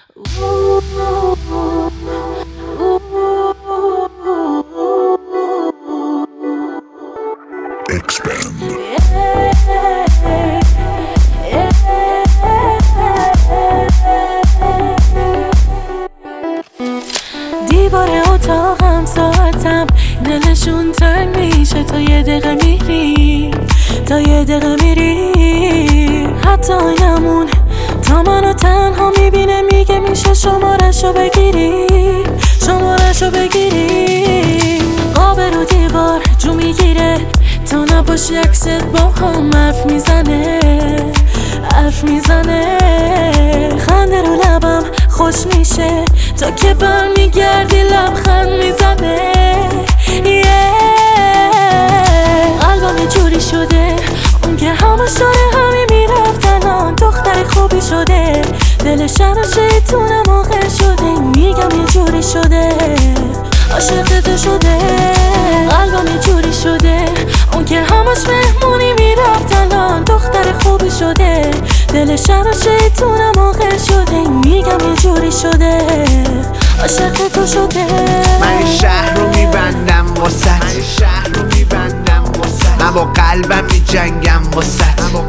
دیوار اتاقم ساعتم دلشون تنگ میشه تا یه دقیقه میری، تا یه دقیقه میری. حتی آینمون تا منو تنها میبینه میگه میشه شمارشو بگیری، شمارشو بگیری. قاب رو دیوار جو میگیره تا نباشی عکست با هم حرف میزنه، حرف میزنه. خنده رو لبم خوش میشه تا که برمیگردی لبخند میزنه. قلبم یه جوری شده اون که همش داره همین میرفتن، دختر خوبی شده دلش رو شیطونه موقع شده. میگم یه جوری شده عاشق تو شده. قلبم یه جوری شده اون که همش مهمونی میرفتن، دختر خوبی شده دلش رو شیطونه موقع شده. میگم یه جوری شده عاشق تو شده. من این شهر رو میبندم واسط، من با قلبم میجنگم واسط،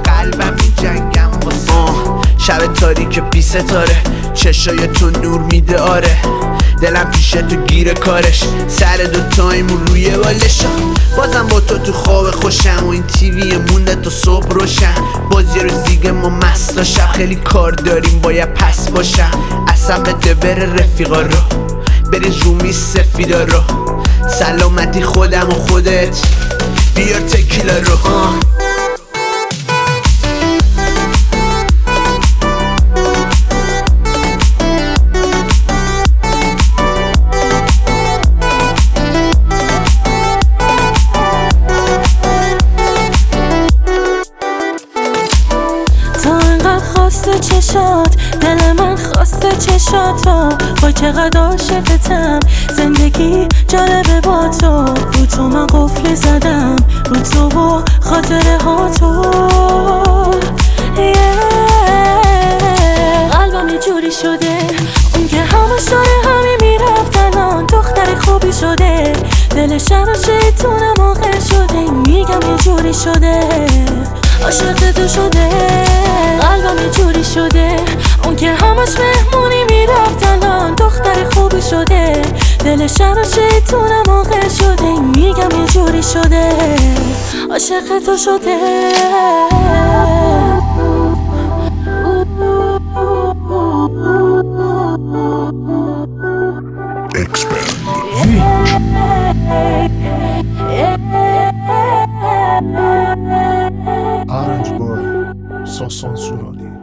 شب تاریک بی ستاره چشای تو نور میده آره. دلم پیش تو گیر کارش، سر دوتایمون روی بالشا. بازم با تو خواب خوشم و این تیوی مونده تا صبح روشن. بازی رو زیگه ما مستا شب خیلی کار داریم باید پس باشم. اصلا بده بره رفیقا رو بری رومی سفیدا رو. سلامتی خودم و خودت بیار تکیلا رو. خواسته چشات دل من خواسته چشاتو، با چقدر عاشقتم زندگی جالبه با تو. رو تو من قفل زدم رو تو و خاطره ها تو. قلبم یه جوری شده اون که همش داره همین میرفتن، دختر خوبی شده دلش رو شیطونه موقع شده. میگم یه جوری شده عاشق تو شده. قلبم یه جوری شده اون که همش مهمونی میرفتن، دختر خوبی شده دلش رو شیطونه موقع شده. میگم یه جوری شده عاشق تو شده. Orange Boy, sans censure.